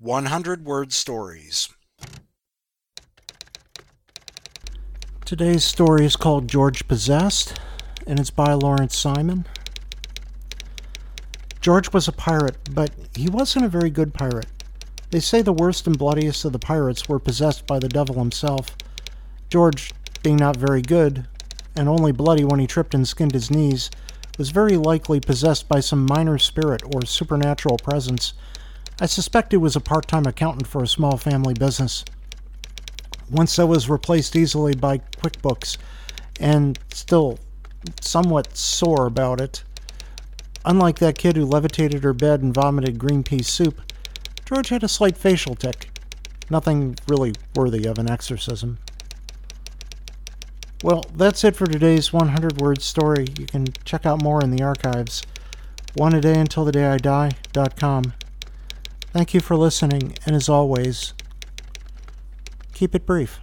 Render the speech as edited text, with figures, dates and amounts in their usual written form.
100-word stories. Today's story is called George Possessed, and it's by Lawrence Simon. George was a pirate, but he wasn't a very good pirate. They say the worst and bloodiest of the pirates were possessed by the devil himself. George, being not very good, and only bloody when he tripped and skinned his knees, was very likely possessed by some minor spirit or supernatural presence. I suspect he was a part-time accountant for a small family business. Once that was replaced easily by QuickBooks, and still somewhat sore about it. Unlike that kid who levitated her bed and vomited green pea soup, George had a slight facial tic. Nothing really worthy of an exorcism. Well, that's it for today's 100-word story. You can check out more in the archives. oneadayuntilthedayidie.com. Thank you for listening, and as always, keep it brief.